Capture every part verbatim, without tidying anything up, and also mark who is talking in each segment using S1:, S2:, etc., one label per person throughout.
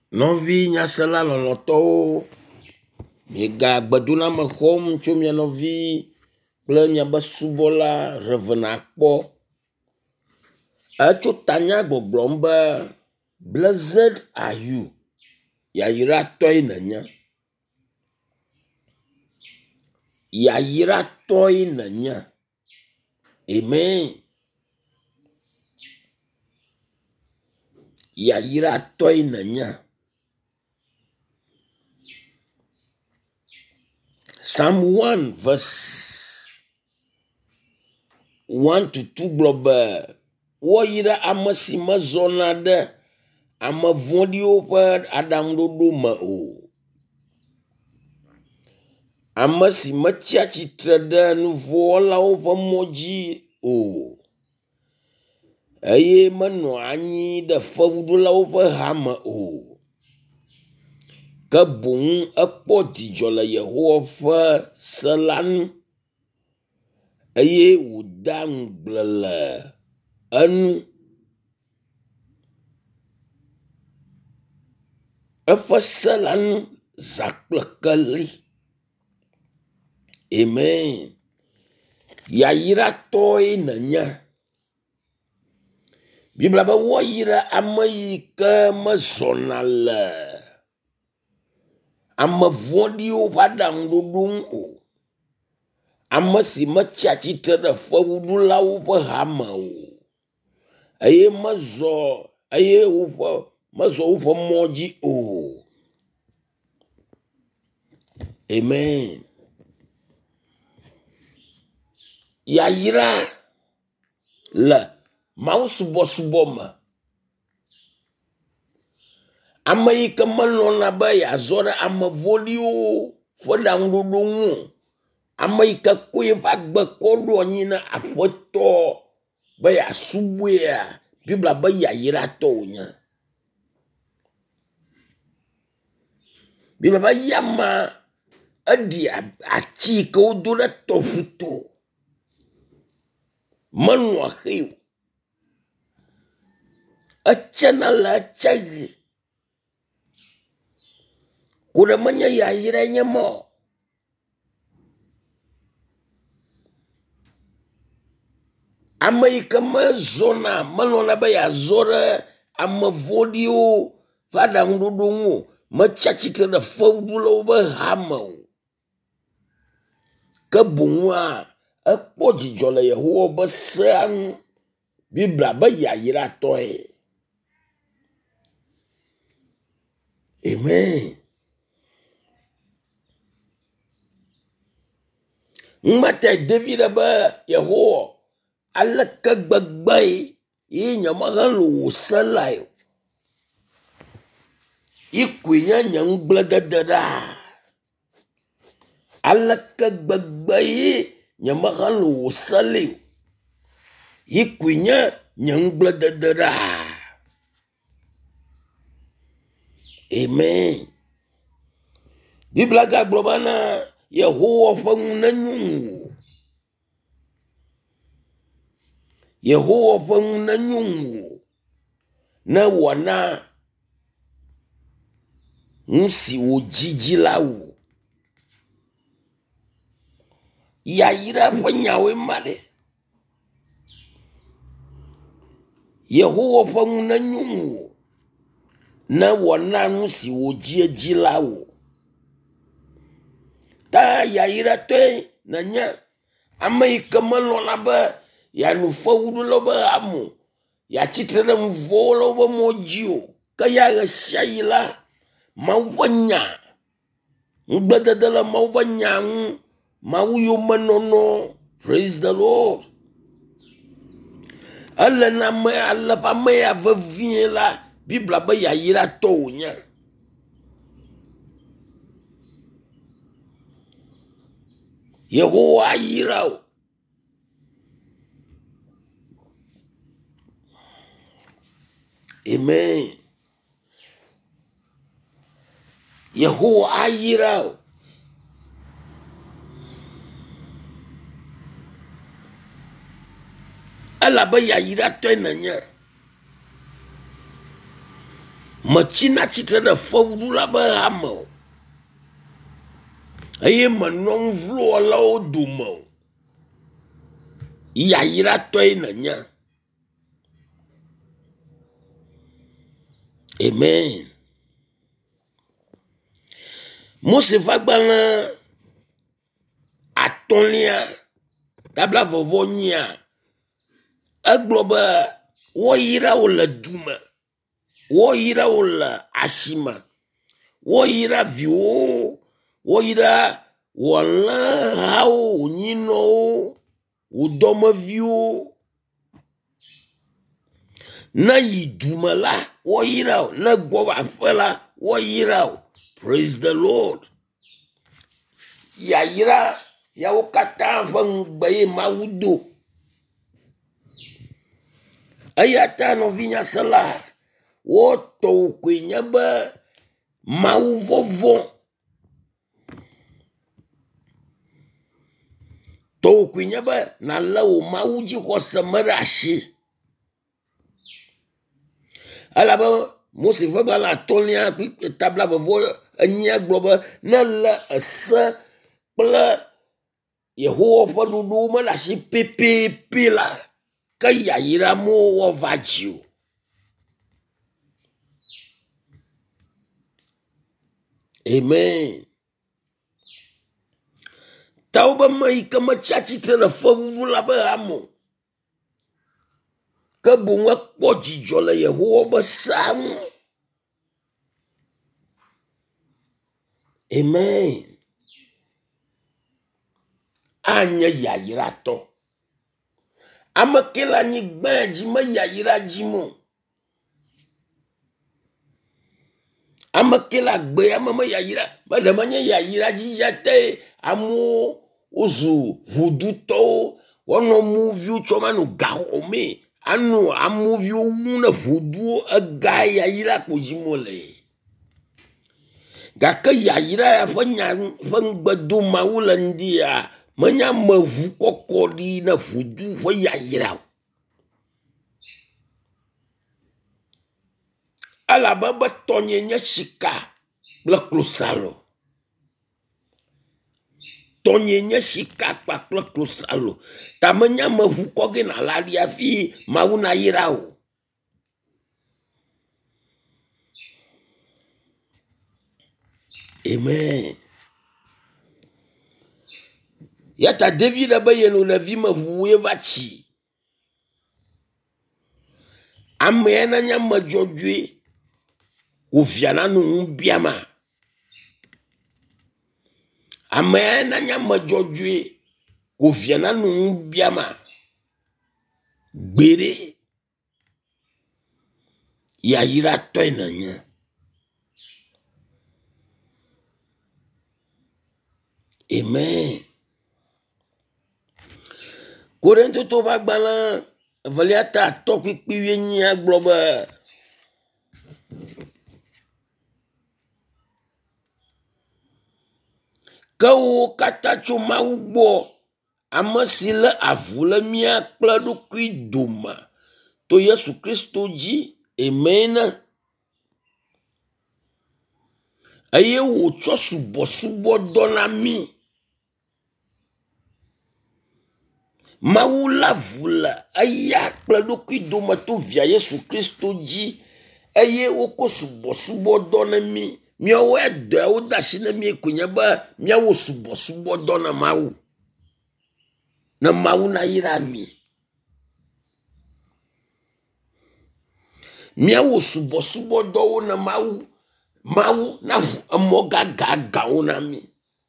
S1: Novi nyasela lolotowo, miega gbedona me xɔm tso mia novi kple miabe subɔla Revena kpɔ. Etso tanya gbɔgblɔm be blessed are you, yayratɔe nenye. Yayratɔe nenye. Amen. Yayratɔe nenye. Psalm one verse one to two gblɔ be woyra ame si mezɔna ɖe ame vɔ̃ɖiwo ƒe aɖaŋuɖoɖo me o, ame si metsia tsitre ɖe nu vɔ̃ wɔlawo ƒe mɔ dzi o, eye menɔa anyi ɖe fewuɖolawo ƒe hame o, ke boŋ ekpɔ dzidzɔ le Yehowa ƒe se la nu, eye wòda ŋugble le enu. Eƒe se la nu zã kple keli. Amen. Yayratɔe nenye. Biblia be woyra ame yi ke mezɔna le ame vɔ̃ɖiwo ƒe aɖaŋuɖoɖo ŋu o, ame si metsia tsitre ɖe fewuɖulawo ƒe hame o, eye mezɔ eye woƒe mezɔ woƒe mɔ dzi o. Amen. Yayra le mawusubɔsubɔ me. Ame yi ke melɔ̃na be yeazɔ ɖe ame vɔ̃ɖiwo ƒe ɖaŋuɖoɖo ŋu, ame yi ke ko yeƒe agbe kɔ ɖo anyi na Aƒetɔ be yeasubɔea, Biblia be yayratɔ wònye. Biblia be yama eɖi atsi yi ke wodo ɖe tɔʋu to, menɔa xe o, etsena le etse ɣi, ko ɖe menye yayrae nye ma o. Ame yi ke mezɔna melɔ̃na be yeazɔ ɖe ame vɔ̃ɖiwo ƒe aɖaŋuɖoɖo ŋu o, metsia tsitre ɖe fewuɖulawo ƒe hame o, ke boŋua ekpɔ dzidzɔ le Yehowa ƒe sea ŋu. Biblia be yayratɔe. Amen. Ŋmete David be Yehowa, aleke gbegbe ye nyemehe lo wò se lae o, yi koe nye nye ŋugblẽdede ɖaa. Aleke gbegbe ye nyemehe lo wò se le o, yi koe nye nye ŋugblẽdede ɖaa. Amen. Biblia gagblɔ bena Yehowa ƒe ŋu nenyo ŋu. Yehowa ƒe ŋu nenyo ŋu ne wòana ŋu si wòdzidzi la wò. Yayra ƒe nyawoe ma ɖe. Yehowa ƒe ŋu nenyo ŋu ne wòana ŋu si wòdziedzi la wò. Ta yayratɔe nenye ame yi ke melɔ̃na be yeanu fewuɖulawo ƒe hame o, yeatsitre ɖe nu vɔ̃ wɔlawo ƒe mɔ dzi o, ke ya ɣe sia ɣi la, Mawu ƒe nya, ŋugbledede le Mawu ƒe nya ŋu, Mawu yomenɔnɔ, praise the Lord. Ele na ame ale ƒe ame ya vevie la, Biblia be yayratɔ wònye. Yehowa ayra o. Amen. Yehowa ayra o. Elabe yayratɔe nenye. Machina titre de fawdu la ba amo. Aye manon vlo la o dumo. Ya ira toy nanya. Amen. Mose fagbana atonia tabla vovonia agloba wo ira o la duma. Wo ira o la ashima. Wo ira vio. Wo ira wala hao nyino udoma vio. Na yiduma la wo ira na gwa fela wo ira. Praise the Lord. Ya ira ya ukata van baye maudo. Ayata no vinya sala. Wo to kwenya ba mau vovo. To kwenya ba na lawo mauji ko samarashi. Alaba Mose va ba la tolia tabla vovo anya globa na la asa pla Yehowa dudu ma la si pepe pila kaya ira mo wa vachu. Amen. Tauba mai kama chachi tena fawula ba amo. Kabunga poji jola Yehowa ba samu. Amen. Anya ya ira to. Ama kela ni gbaji ma ya ira jimo. Ama kela gbe ama ma ya ira. Madamanya ya ira jijate amo uzu vudu to. Wono movie uchoma no gahome. Anu a movie una vudu a gaya ira kujimole. Gaka ya ira ya fanya fangbadu maula ndia. Manya mavu kokodi na vudu wa ya ira. Ala baba tonye nya shika bla klosalo. Tonye nya shika kwa kla klosalo. Tamanya mavu koge na lali afi mauna irao. Amen. Yata David abayeno la vie mavu evachi. Amena nya majojwe. Ufiana nu mbiama. Amena nya majojwe. Ufiana nu mbiama. Gbere. Ya ira toy nanya. Amen. Korento to bagbala. Valiata topi piwe nya globa. Kawo kata chuma ugbo. Amasila avula mia kladu kui duma. To Yesu Kristo ji. Amen. Aye wo cho subo subo dona mi. Maula vula. Aya kladu kui duma to via Yesu Kristo ji. Aye wo ko subo subo dona mi. Mia we de o dashina mi kunyaba. Mia wo subo subo dona mau. Na mau na ira mi. Mia wo subo subo do na mau. Mau na amoga gaga ona mi.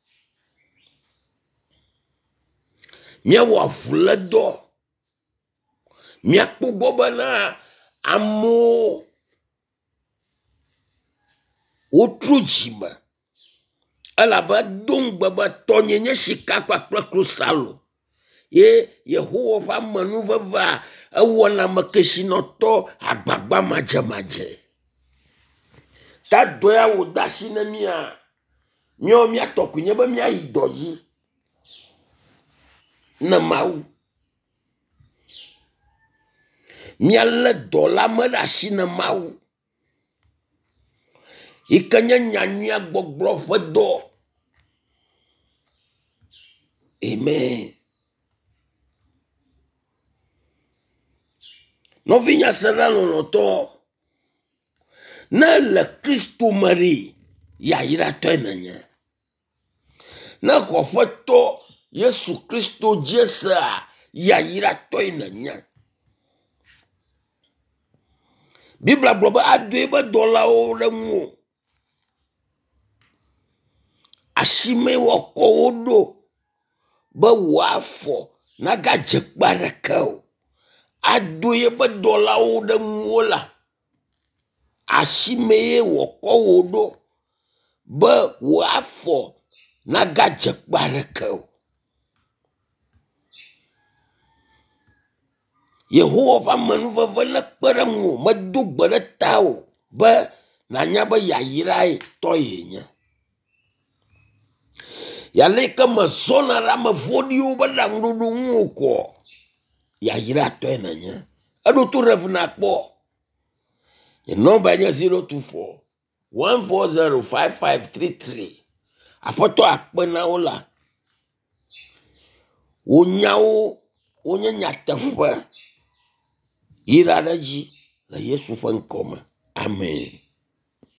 S1: Mia wo afula do. Mia kuboba na amo otrujima. Alaba dongba ba tonye nye shika kwa kwa krusalo. Ye Yehowa va manuva va awana makeshinoto agbagba maje maje. Ta doya wo dashi na mia. Nyo mia toku nyeba mia idoji. Na mau. Mia le dola me dashi na mau. ikenya nyanya gbogbo fedo. Amen. Novinya serano noto. Na le Kristo Marie ya ira to enanya. Na kofeto Yesu Kristo Jesa ya ira to enanya. Bibla bloba adwe ba dola o remu. Ashime wako odo ba wafo na gaje barakao. Adwe ba dola o remu la. Ashime wako odo ba wafo na gaje barakao. Yehovah manuva vana paramu madu baratao ba nanya ba yayirai toyenya. Yaleka mazona rama vodio ba dangdudu nguko yayira toyenanya. Ado tu revna po. Ye number nya zero two four one four zero five five three three. Apoto akpena ola. Onyao onya nyatafa. Iradaji la Yesu fankoma. Amen.